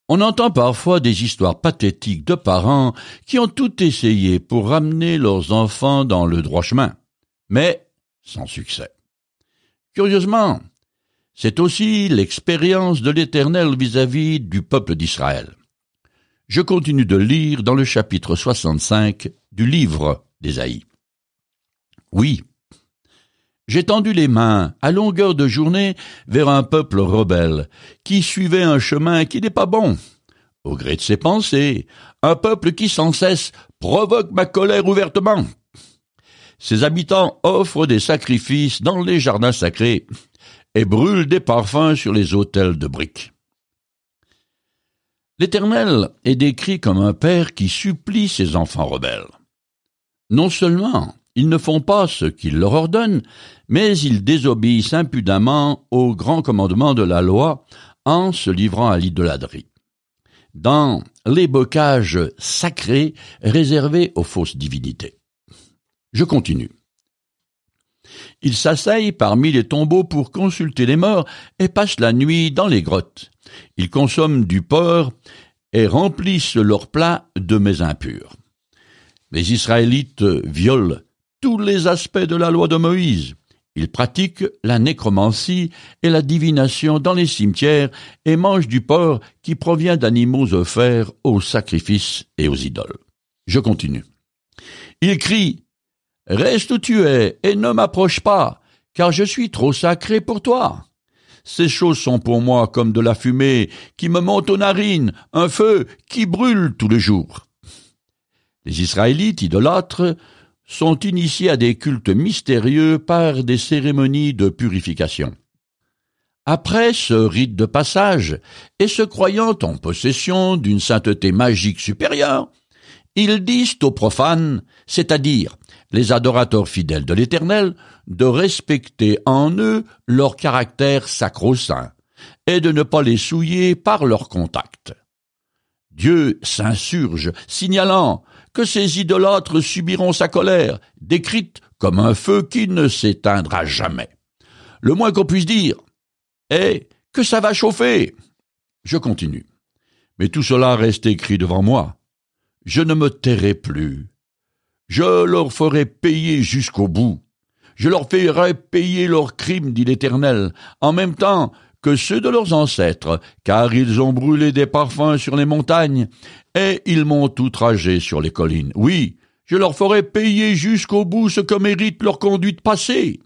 On entend parfois des histoires pathétiques de parents qui ont tout essayé pour ramener leurs enfants dans le droit chemin, mais sans succès. Curieusement, c'est aussi l'expérience de l'Éternel vis-à-vis du peuple d'Israël. Je continue de lire dans le chapitre 65 du livre d'Ésaïe. Oui, j'ai tendu les mains à longueur de journée vers un peuple rebelle qui suivait un chemin qui n'est pas bon. Au gré de ses pensées, un peuple qui sans cesse provoque ma colère ouvertement. Ses habitants offrent des sacrifices dans les jardins sacrés et brûlent des parfums sur les autels de briques. L'Éternel est décrit comme un père qui supplie ses enfants rebelles. Non seulement ils ne font pas ce qu'il leur ordonne, mais ils désobéissent impudemment aux grands commandements de la loi en se livrant à l'idolâtrie, dans les bocages sacrés réservés aux fausses divinités. Je continue. Ils s'asseyent parmi les tombeaux pour consulter les morts et passent la nuit dans les grottes. Ils consomment du porc et remplissent leurs plats de mets impurs. Les Israélites violent tous les aspects de la loi de Moïse. Ils pratiquent la nécromancie et la divination dans les cimetières et mangent du porc qui provient d'animaux offerts aux sacrifices et aux idoles. Je continue. Ils crient « Reste où tu es et ne m'approche pas, car je suis trop sacré pour toi. » Ces choses sont pour moi comme de la fumée qui me monte aux narines, un feu qui brûle tous les jours. Les Israélites idolâtres sont initiés à des cultes mystérieux par des cérémonies de purification. Après ce rite de passage, et se croyant en possession d'une sainteté magique supérieure, ils disent aux profanes, c'est-à-dire les adorateurs fidèles de l'Éternel, de respecter en eux leur caractère sacro-saint et de ne pas les souiller par leur contact. Dieu s'insurge, signalant que ces idolâtres subiront sa colère, décrite comme un feu qui ne s'éteindra jamais. Le moins qu'on puisse dire est que ça va chauffer. Je continue. Mais tout cela reste écrit devant moi. Je ne me tairai plus. Je leur ferai payer jusqu'au bout. Je leur ferai payer leurs crimes, dit l'Éternel, en même temps que ceux de leurs ancêtres, car ils ont brûlé des parfums sur les montagnes, et ils m'ont outragé sur les collines. Oui, je leur ferai payer jusqu'au bout ce que mérite leur conduite passée.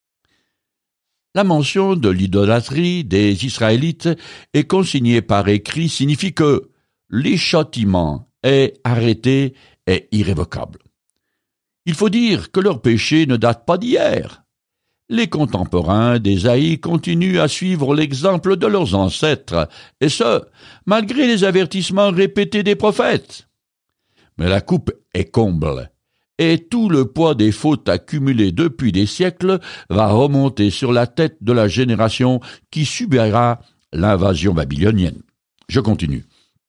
La mention de l'idolâtrie des Israélites est consignée par écrit signifie que les châtiments est arrêté et irrévocable. Il faut dire que leur péché ne date pas d'hier. Les contemporains d'Ésaïe continuent à suivre l'exemple de leurs ancêtres, et ce, malgré les avertissements répétés des prophètes. Mais la coupe est comble, et tout le poids des fautes accumulées depuis des siècles va remonter sur la tête de la génération qui subira l'invasion babylonienne. Je continue.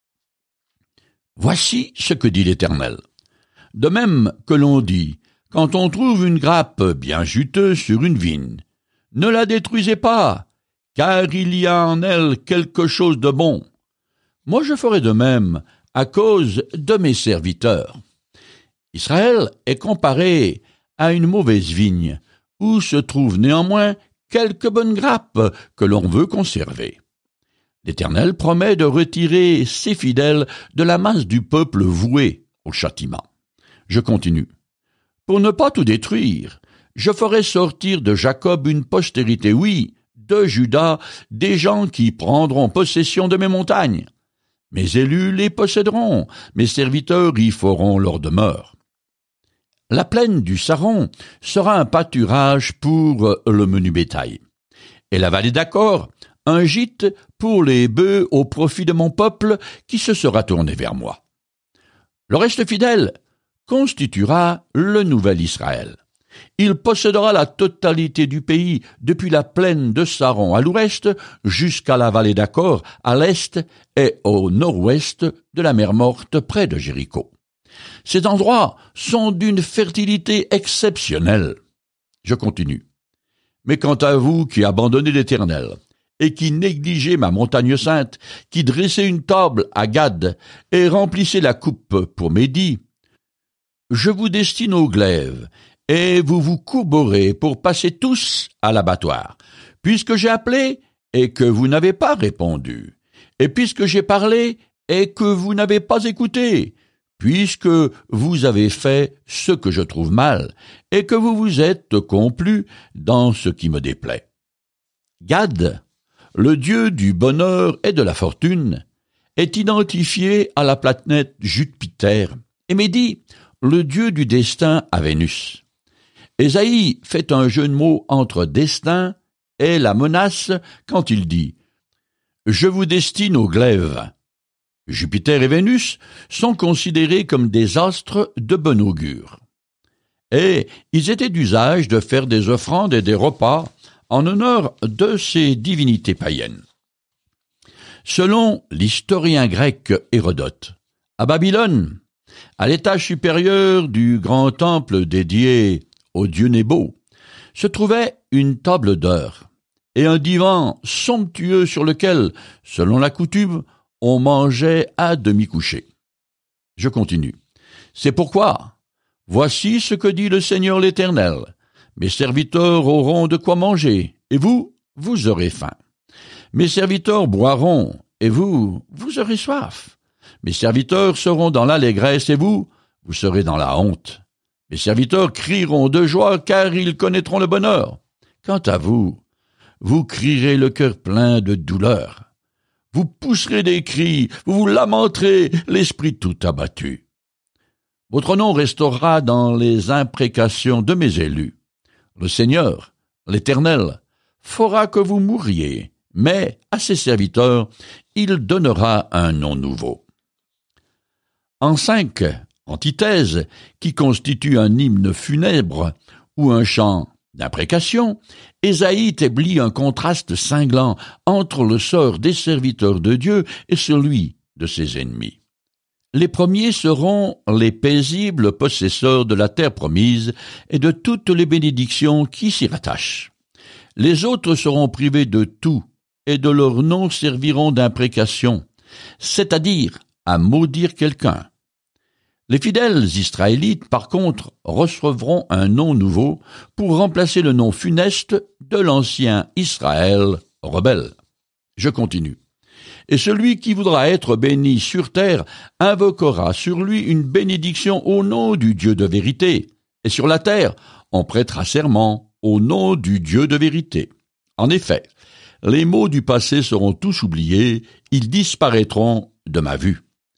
Voici ce que dit l'Éternel. De même que l'on dit, quand on trouve une grappe bien juteuse sur une vigne, ne la détruisez pas, car il y a en elle quelque chose de bon. Moi je ferai de même à cause de mes serviteurs. Israël est comparé à une mauvaise vigne, où se trouvent néanmoins quelques bonnes grappes que l'on veut conserver. L'Éternel promet de retirer ses fidèles de la masse du peuple voué au châtiment. Je continue. Pour ne pas tout détruire, je ferai sortir de Jacob une postérité, oui, de Juda, des gens qui prendront possession de mes montagnes. Mes élus les posséderont, mes serviteurs y feront leur demeure. La plaine du Saron sera un pâturage pour le menu bétail, et la vallée d'Accor un gîte pour les bœufs au profit de mon peuple qui se sera tourné vers moi. Le reste fidèle constituera le nouvel Israël. Il possédera la totalité du pays, depuis la plaine de Saron à l'ouest jusqu'à la vallée d'Accor à l'est et au nord-ouest de la mer Morte près de Jéricho. Ces endroits sont d'une fertilité exceptionnelle. Je continue. Mais quant à vous qui abandonnez l'Éternel et qui négligeait ma montagne sainte, qui dressait une table à Gad et remplissait la coupe pour Médie. Je vous destine au glaive, et vous vous courberez pour passer tous à l'abattoir, puisque j'ai appelé et que vous n'avez pas répondu, et puisque j'ai parlé et que vous n'avez pas écouté, puisque vous avez fait ce que je trouve mal, et que vous vous êtes complus dans ce qui me déplaît. Gad, le dieu du bonheur et de la fortune, est identifié à la planète Jupiter, et Médie, le dieu du destin à Vénus. Ésaïe fait un jeu de mots entre destin et la menace quand il dit « Je vous destine au glaive ». Jupiter et Vénus sont considérés comme des astres de bon augure. Et ils étaient d'usage de faire des offrandes et des repas en honneur de ces divinités païennes. Selon l'historien grec Hérodote, à Babylone, à l'étage supérieur du grand temple dédié au dieu Nebo, se trouvait une table d'heures et un divan somptueux sur lequel, selon la coutume, on mangeait à demi couché. Je continue. C'est pourquoi, voici ce que dit le Seigneur l'Éternel. Mes serviteurs auront de quoi manger, et vous, vous aurez faim. Mes serviteurs boiront, et vous, vous aurez soif. Mes serviteurs seront dans l'allégresse, et vous, vous serez dans la honte. Mes serviteurs crieront de joie, car ils connaîtront le bonheur. Quant à vous, vous crierez le cœur plein de douleur. Vous pousserez des cris, vous vous lamenterez, l'esprit tout abattu. Votre nom restera dans les imprécations de mes élus. Le Seigneur, l'Éternel, fera que vous mourriez, mais à ses serviteurs, il donnera un nom nouveau. En 5 antithèses, qui constituent un hymne funèbre ou un chant d'imprécation, Ésaïe établit un contraste cinglant entre le sort des serviteurs de Dieu et celui de ses ennemis. Les premiers seront les paisibles possesseurs de la terre promise et de toutes les bénédictions qui s'y rattachent. Les autres seront privés de tout et de leur nom serviront d'imprécation, c'est-à-dire à maudire quelqu'un. Les fidèles israélites, par contre, recevront un nom nouveau pour remplacer le nom funeste de l'ancien Israël rebelle. Je continue. Et celui qui voudra être béni sur terre invoquera sur lui une bénédiction au nom du Dieu de vérité. Et sur la terre, on prêtera serment au nom du Dieu de vérité. En effet, les maux du passé seront tous oubliés, ils disparaîtront de ma vue.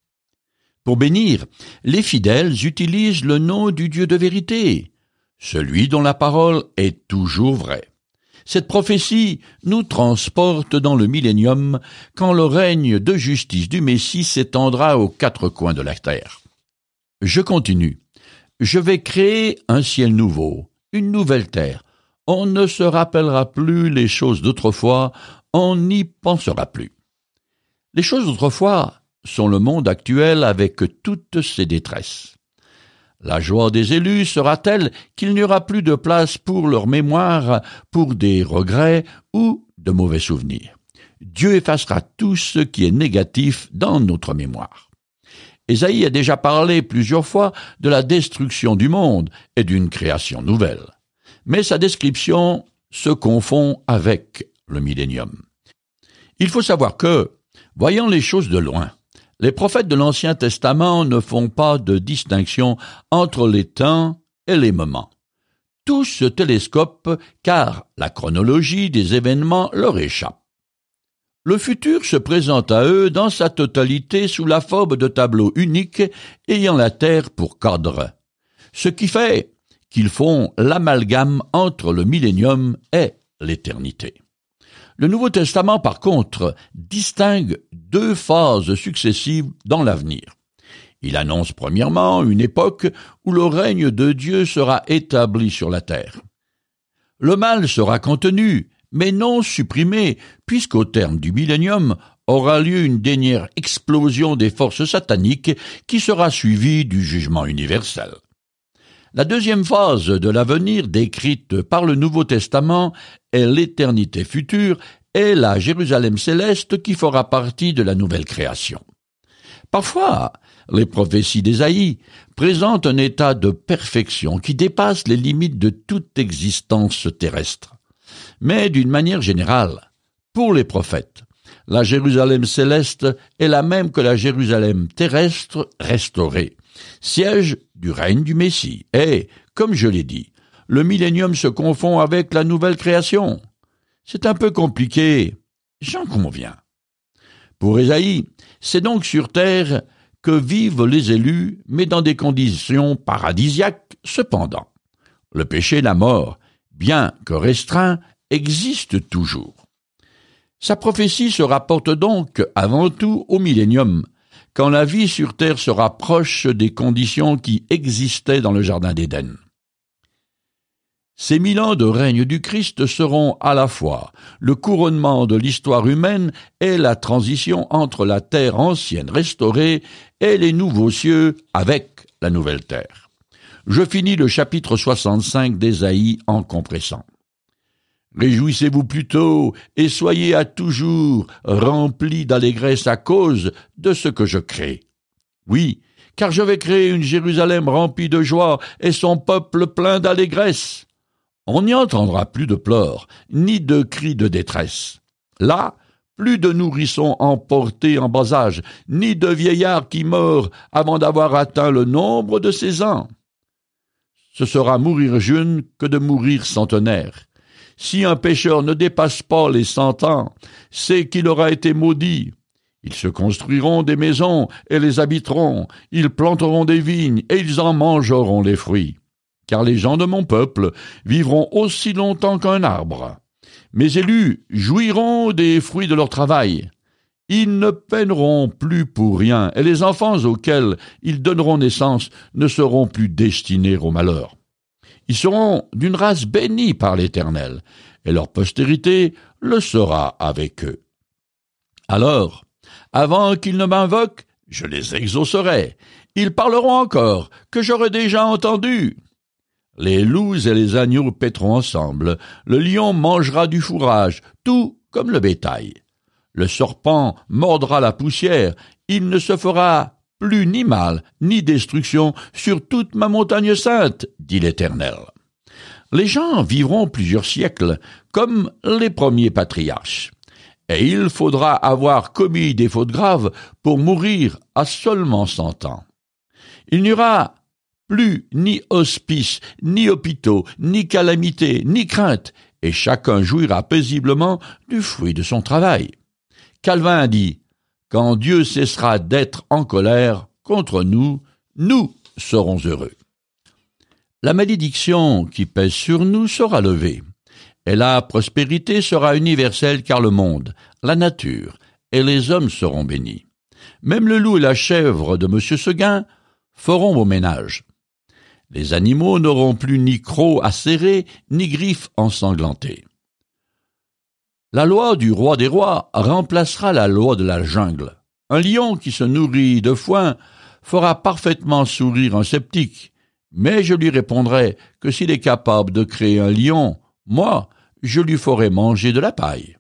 Pour bénir, les fidèles utilisent le nom du Dieu de vérité, celui dont la parole est toujours vraie. Cette prophétie nous transporte dans le millénium, quand le règne de justice du Messie s'étendra aux 4 coins de la terre. Je continue. Je vais créer un ciel nouveau, une nouvelle terre. On ne se rappellera plus les choses d'autrefois, on n'y pensera plus. Les choses d'autrefois sont le monde actuel avec toutes ses détresses. La joie des élus sera telle qu'il n'y aura plus de place pour leur mémoire, pour des regrets ou de mauvais souvenirs. Dieu effacera tout ce qui est négatif dans notre mémoire. Ésaïe a déjà parlé plusieurs fois de la destruction du monde et d'une création nouvelle. Mais sa description se confond avec le millénium. Il faut savoir que, voyant les choses de loin, les prophètes de l'Ancien Testament ne font pas de distinction entre les temps et les moments. Tous se télescopent car la chronologie des événements leur échappe. Le futur se présente à eux dans sa totalité sous la forme de tableaux uniques ayant la terre pour cadre, ce qui fait qu'ils font l'amalgame entre le millénium et l'éternité. Le Nouveau Testament, par contre, distingue 2 phases successives dans l'avenir. Il annonce premièrement une époque où le règne de Dieu sera établi sur la terre. Le mal sera contenu, mais non supprimé, puisqu'au terme du millénium aura lieu une dernière explosion des forces sataniques qui sera suivie du jugement universel. La deuxième phase de l'avenir décrite par le Nouveau Testament est l'éternité future est la Jérusalem céleste qui fera partie de la nouvelle création. Parfois, les prophéties d'Ésaïe présentent un état de perfection qui dépasse les limites de toute existence terrestre. Mais d'une manière générale, pour les prophètes, la Jérusalem céleste est la même que la Jérusalem terrestre restaurée, siège du règne du Messie. Et, comme je l'ai dit, le millénium se confond avec la nouvelle création. C'est un peu compliqué, j'en conviens. Pour Ésaïe, c'est donc sur terre que vivent les élus, mais dans des conditions paradisiaques cependant. Le péché et la mort, bien que restreints, existent toujours. Sa prophétie se rapporte donc avant tout au millénium, quand la vie sur terre se rapproche des conditions qui existaient dans le jardin d'Éden. Ces 1000 ans de règne du Christ seront à la fois le couronnement de l'histoire humaine et la transition entre la terre ancienne restaurée et les nouveaux cieux avec la nouvelle terre. Je finis le chapitre 65 d'Ésaïe en compressant. Réjouissez-vous plutôt et soyez à toujours remplis d'allégresse à cause de ce que je crée. Oui, car je vais créer une Jérusalem remplie de joie et son peuple plein d'allégresse. On n'y entendra plus de pleurs, ni de cris de détresse. Là, plus de nourrissons emportés en bas âge, ni de vieillards qui meurent avant d'avoir atteint le nombre de 16 ans. Ce sera mourir jeune que de mourir centenaire. Si un pécheur ne dépasse pas les 100 ans, c'est qu'il aura été maudit. Ils se construiront des maisons et les habiteront, ils planteront des vignes et ils en mangeront les fruits. Car les gens de mon peuple vivront aussi longtemps qu'un arbre. Mes élus jouiront des fruits de leur travail. Ils ne peineront plus pour rien, et les enfants auxquels ils donneront naissance ne seront plus destinés au malheur. Ils seront d'une race bénie par l'Éternel, et leur postérité le sera avec eux. Alors, avant qu'ils ne m'invoquent, je les exaucerai. Ils parleront encore, que j'aurai déjà entendu. Les loups et les agneaux paîtront ensemble, le lion mangera du fourrage, tout comme le bétail. Le serpent mordra la poussière, il ne se fera plus ni mal, ni destruction sur toute ma montagne sainte, dit l'Éternel. Les gens vivront plusieurs siècles, comme les premiers patriarches. Et il faudra avoir commis des fautes graves pour mourir à seulement 100 ans. Il n'y aura plus ni hospice, ni hôpitaux, ni calamité, ni crainte, et chacun jouira paisiblement du fruit de son travail. Calvin a dit, « Quand Dieu cessera d'être en colère contre nous, nous serons heureux. » La malédiction qui pèse sur nous sera levée, et la prospérité sera universelle car le monde, la nature et les hommes seront bénis. Même le loup et la chèvre de M. Seguin feront vos ménages. Les animaux n'auront plus ni crocs acérés, ni griffes ensanglantées. La loi du roi des rois remplacera la loi de la jungle. Un lion qui se nourrit de foin fera parfaitement sourire un sceptique, mais je lui répondrai que s'il est capable de créer un lion, moi, je lui ferai manger de la paille.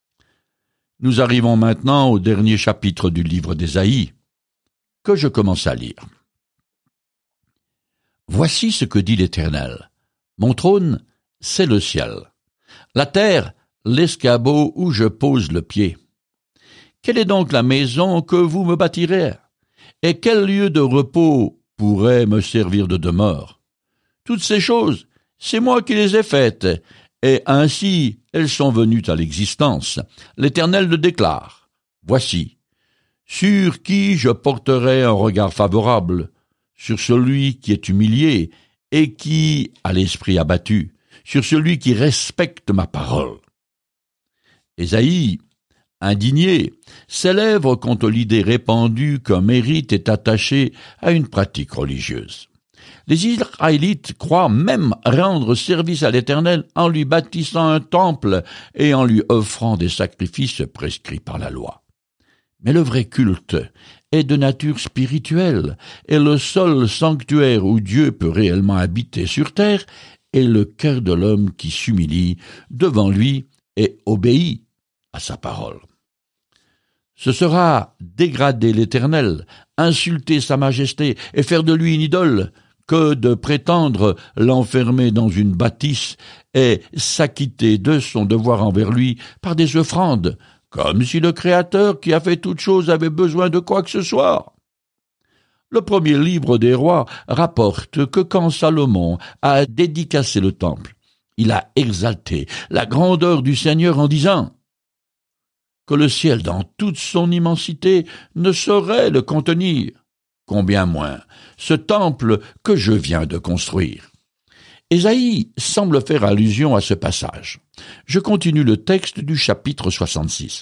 Nous arrivons maintenant au dernier chapitre du livre d'Ésaïe, que je commence à lire. Voici ce que dit l'Éternel. Mon trône, c'est le ciel. La terre, l'escabeau où je pose le pied. Quelle est donc la maison que vous me bâtirez? Et quel lieu de repos pourrait me servir de demeure? Toutes ces choses, c'est moi qui les ai faites, et ainsi elles sont venues à l'existence. L'Éternel le déclare. Voici, sur qui je porterai un regard favorable, sur celui qui est humilié et qui a l'esprit abattu, sur celui qui respecte ma parole. Ésaïe, indigné, s'élève contre l'idée répandue qu'un mérite est attaché à une pratique religieuse. Les Israélites croient même rendre service à l'Éternel en lui bâtissant un temple et en lui offrant des sacrifices prescrits par la loi. Mais le vrai culte est de nature spirituelle, et le seul sanctuaire où Dieu peut réellement habiter sur terre est le cœur de l'homme qui s'humilie devant lui et obéit. à sa parole. Ce sera dégrader l'Éternel, insulter sa majesté et faire de lui une idole, que de prétendre l'enfermer dans une bâtisse et s'acquitter de son devoir envers lui par des offrandes, comme si le Créateur qui a fait toutes choses avait besoin de quoi que ce soit. Le premier livre des rois rapporte que quand Salomon a dédicacé le temple, il a exalté la grandeur du Seigneur en disant que le ciel dans toute son immensité ne saurait le contenir, combien moins ce temple que je viens de construire. Ésaïe semble faire allusion à ce passage. Je continue le texte du chapitre 66.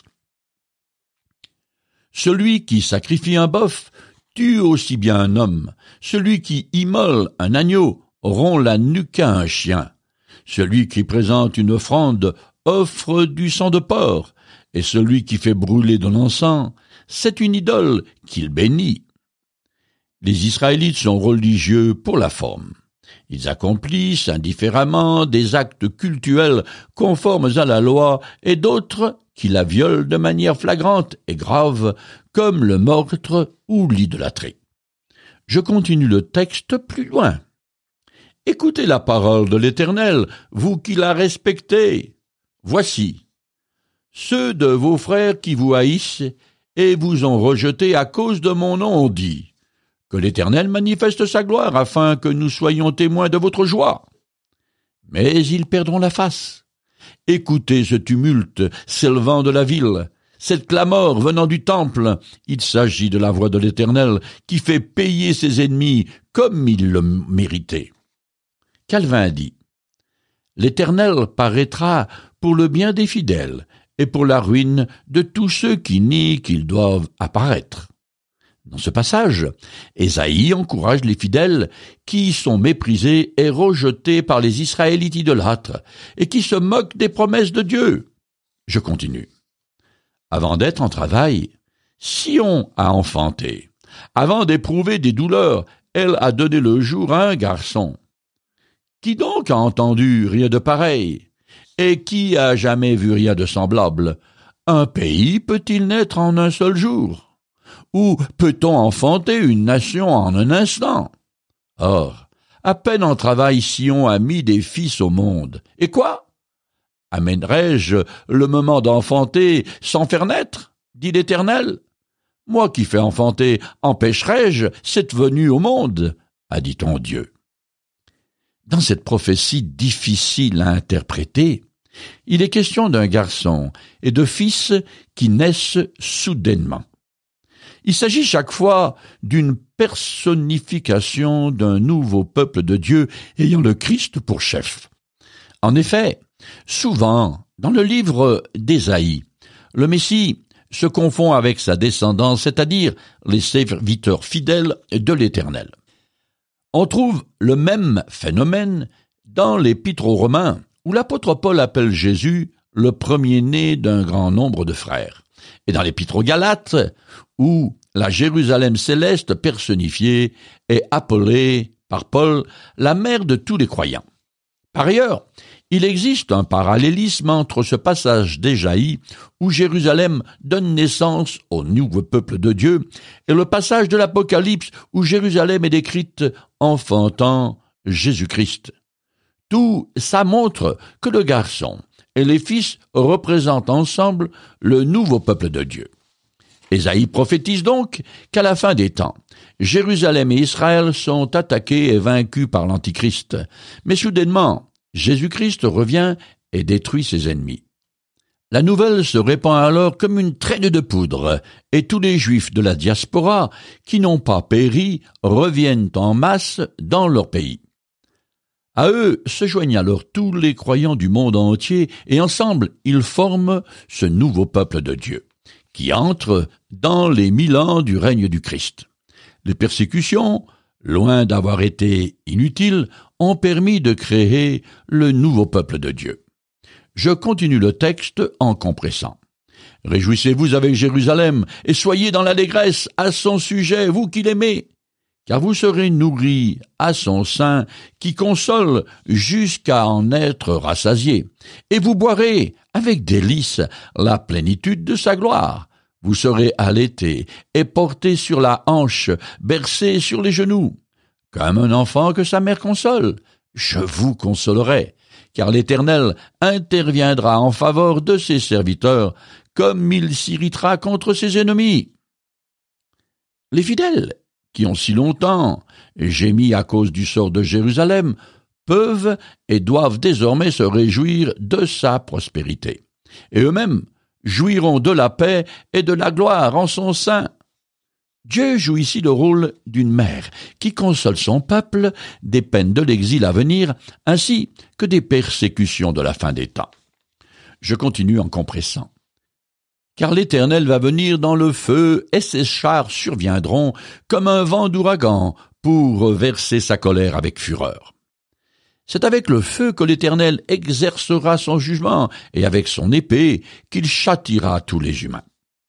Celui qui sacrifie un bœuf tue aussi bien un homme. Celui qui immole un agneau rompt la nuque à un chien. Celui qui présente une offrande offre du sang de porc. Et celui qui fait brûler de l'encens, c'est une idole qu'il bénit. Les Israélites sont religieux pour la forme. Ils accomplissent indifféremment des actes cultuels conformes à la loi et d'autres qui la violent de manière flagrante et grave, comme le meurtre ou l'idolâtrie. Je continue le texte plus loin. Écoutez la parole de l'Éternel, vous qui la respectez. Voici, ceux de vos frères qui vous haïssent et vous ont rejeté à cause de mon nom ont dit que l'Éternel manifeste sa gloire afin que nous soyons témoins de votre joie. Mais ils perdront la face. Écoutez ce tumulte s'élevant de la ville, cette clameur venant du temple. Il s'agit de la voix de l'Éternel qui fait payer ses ennemis comme il le méritait. Calvin dit « L'Éternel paraîtra pour le bien des fidèles et pour la ruine de tous ceux qui nient qu'ils doivent apparaître. » Dans ce passage, Ésaïe encourage les fidèles qui sont méprisés et rejetés par les Israélites idolâtres et qui se moquent des promesses de Dieu. Je continue. Avant d'être en travail, Sion a enfanté. Avant d'éprouver des douleurs, elle a donné le jour à un garçon. Qui donc a entendu rien de pareil? Et qui a jamais vu rien de semblable? Un pays peut-il naître en un seul jour? Ou peut-on enfanter une nation en un instant? Or, à peine en travail Sion a mis des fils au monde. Et quoi? Amènerai-je le moment d'enfanter sans faire naître? Dit l'Éternel. Moi qui fais enfanter, empêcherai-je cette venue au monde? A dit ton Dieu. Dans cette prophétie difficile à interpréter, il est question d'un garçon et de fils qui naissent soudainement. Il s'agit chaque fois d'une personnification d'un nouveau peuple de Dieu ayant le Christ pour chef. En effet, souvent, dans le livre d'Ésaïe, le Messie se confond avec sa descendance, c'est-à-dire les serviteurs fidèles de l'Éternel. On trouve le même phénomène dans l'Épître aux Romains, où l'apôtre Paul appelle Jésus le premier-né d'un grand nombre de frères, et dans l'Épître aux Galates, où la Jérusalem céleste personnifiée est appelée par Paul la mère de tous les croyants. Par ailleurs, il existe un parallélisme entre ce passage d'Ésaïe, où Jérusalem donne naissance au nouveau peuple de Dieu, et le passage de l'Apocalypse, où Jérusalem est décrite enfantant Jésus-Christ. Tout ça montre que le garçon et les fils représentent ensemble le nouveau peuple de Dieu. Ésaïe prophétise donc qu'à la fin des temps, Jérusalem et Israël sont attaqués et vaincus par l'Antichrist. Mais soudainement, Jésus-Christ revient et détruit ses ennemis. La nouvelle se répand alors comme une traîne de poudre, et tous les Juifs de la diaspora, qui n'ont pas péri, reviennent en masse dans leur pays. À eux se joignent alors tous les croyants du monde entier, et ensemble ils forment ce nouveau peuple de Dieu, qui entre dans les 1000 ans du règne du Christ. Les persécutions, loin d'avoir été inutiles, ont permis de créer le nouveau peuple de Dieu. Je continue le texte en compressant. « Réjouissez-vous avec Jérusalem, et soyez dans l'allégresse à son sujet, vous qui l'aimez. car vous serez nourris à son sein qui console jusqu'à en être rassasiés, et vous boirez avec délice la plénitude de sa gloire. Vous serez allaités et portés sur la hanche, bercés sur les genoux. Comme un enfant que sa mère console, je vous consolerai, car l'Éternel interviendra en faveur de ses serviteurs, comme il s'irritera contre ses ennemis. Les fidèles, qui ont si longtemps gémi à cause du sort de Jérusalem, peuvent et doivent désormais se réjouir de sa prospérité. Et eux-mêmes jouiront de la paix et de la gloire en son sein. Dieu joue ici le rôle d'une mère qui console son peuple des peines de l'exil à venir ainsi que des persécutions de la fin des temps. Je continue en compressant. Car l'Éternel va venir dans le feu et ses chars surviendront comme un vent d'ouragan pour verser sa colère avec fureur. C'est avec le feu que l'Éternel exercera son jugement et avec son épée qu'il châtiera tous les humains.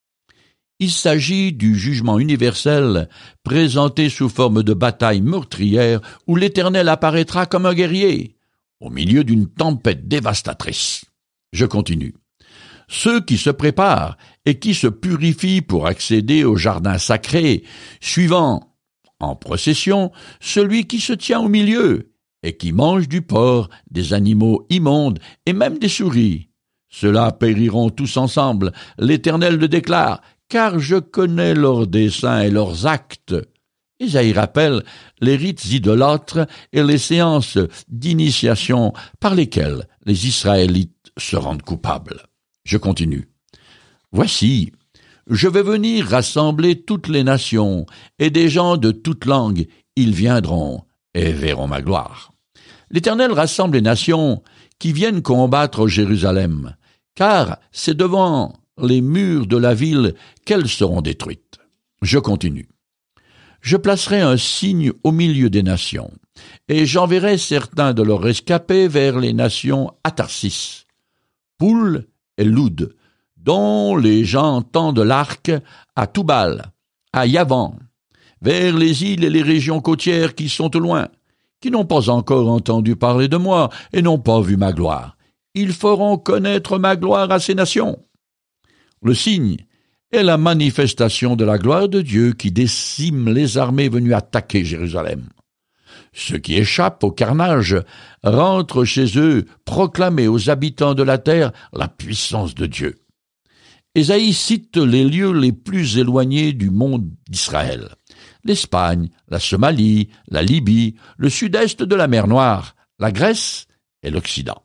Il s'agit du jugement universel présenté sous forme de bataille meurtrière où l'Éternel apparaîtra comme un guerrier, au milieu d'une tempête dévastatrice. Je continue. Ceux qui se préparent et qui se purifient pour accéder au jardin sacré, suivant, en procession, celui qui se tient au milieu et qui mange du porc, des animaux immondes et même des souris. Ceux-là périront tous ensemble, l'Éternel le déclare, car je connais leurs desseins et leurs actes. Isaïe rappelle les rites idolâtres et les séances d'initiation par lesquelles les Israélites se rendent coupables. Je continue. Voici, je vais venir rassembler toutes les nations, et des gens de toutes langues, ils viendront et verront ma gloire. L'Éternel rassemble les nations qui viennent combattre Jérusalem, car c'est devant les murs de la ville qu'elles seront détruites. Je continue. Je placerai un signe au milieu des nations, et j'enverrai certains de leurs rescapés vers les nations à Tarsis, Poul et Loud, dont les gens tendent l'arc à Toubal, à Yavan, vers les îles et les régions côtières qui sont au loin, qui n'ont pas encore entendu parler de moi et n'ont pas vu ma gloire. Ils feront connaître ma gloire à ces nations. Le signe est la manifestation de la gloire de Dieu qui décime les armées venues attaquer Jérusalem. Ceux qui échappent au carnage rentrent chez eux proclamer aux habitants de la terre la puissance de Dieu. Ésaïe cite les lieux les plus éloignés du monde d'Israël. L'Espagne, la Somalie, la Libye, le sud-est de la mer Noire, la Grèce et l'Occident.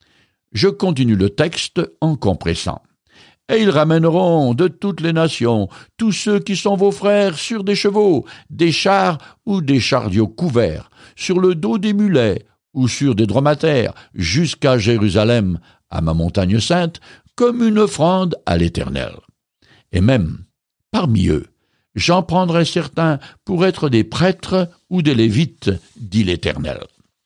Je continue le texte en compressant. Et ils ramèneront de toutes les nations tous ceux qui sont vos frères sur des chevaux, des chars ou des chariots couverts, sur le dos des mulets ou sur des dromadaires, jusqu'à Jérusalem, à ma montagne sainte, comme une offrande à l'Éternel. Et même, parmi eux, j'en prendrai certains pour être des prêtres ou des Lévites, dit l'Éternel.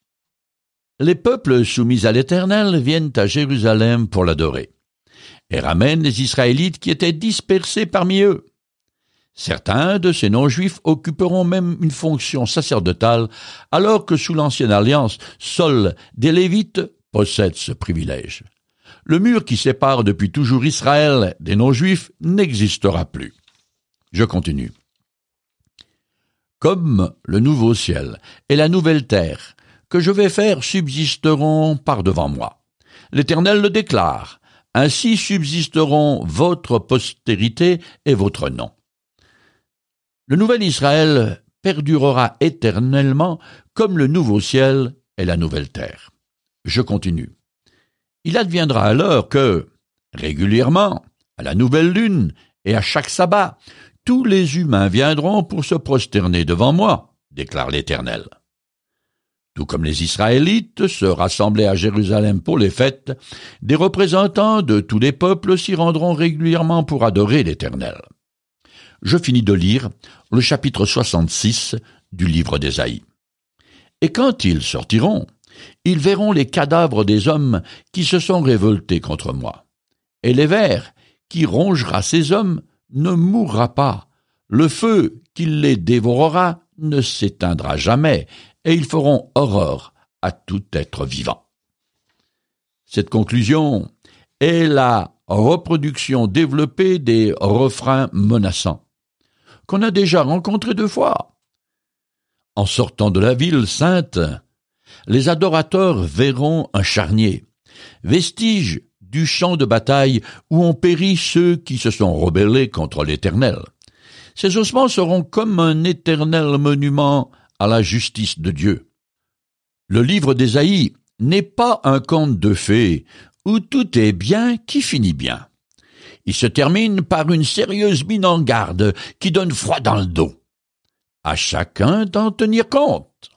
Les peuples soumis à l'Éternel viennent à Jérusalem pour l'adorer, et ramènent les Israélites qui étaient dispersés parmi eux. Certains de ces non-juifs occuperont même une fonction sacerdotale, alors que sous l'Ancienne Alliance, seuls des Lévites possèdent ce privilège. Le mur qui sépare depuis toujours Israël des non-juifs n'existera plus. Je continue. Comme le nouveau ciel et la nouvelle terre que je vais faire subsisteront par devant moi. L'Éternel le déclare. Ainsi subsisteront votre postérité et votre nom. Le nouvel Israël perdurera éternellement comme le nouveau ciel et la nouvelle terre. Je continue. Il adviendra alors que, régulièrement, à la nouvelle lune et à chaque sabbat, tous les humains viendront pour se prosterner devant moi, déclare l'Éternel. Tout comme les Israélites se rassemblaient à Jérusalem pour les fêtes, des représentants de tous les peuples s'y rendront régulièrement pour adorer l'Éternel. Je finis de lire le chapitre 66 du livre d'Ésaïe. Et quand ils sortiront, ils verront les cadavres des hommes qui se sont révoltés contre moi. Et les vers qui rongera ces hommes ne mourra pas. Le feu qui les dévorera ne s'éteindra jamais, et ils feront horreur à tout être vivant. Cette conclusion est la reproduction développée des refrains menaçants, qu'on a déjà rencontrés 2 fois. En sortant de la ville sainte, les adorateurs verront un charnier, vestige du champ de bataille où ont péri ceux qui se sont rebellés contre l'Éternel. Ces ossements seront comme un éternel monument à la justice de Dieu. Le livre d'Ésaïe n'est pas un conte de fées où tout est bien qui finit bien. Il se termine par une sérieuse mine en garde qui donne froid dans le dos. À chacun d'en tenir compte.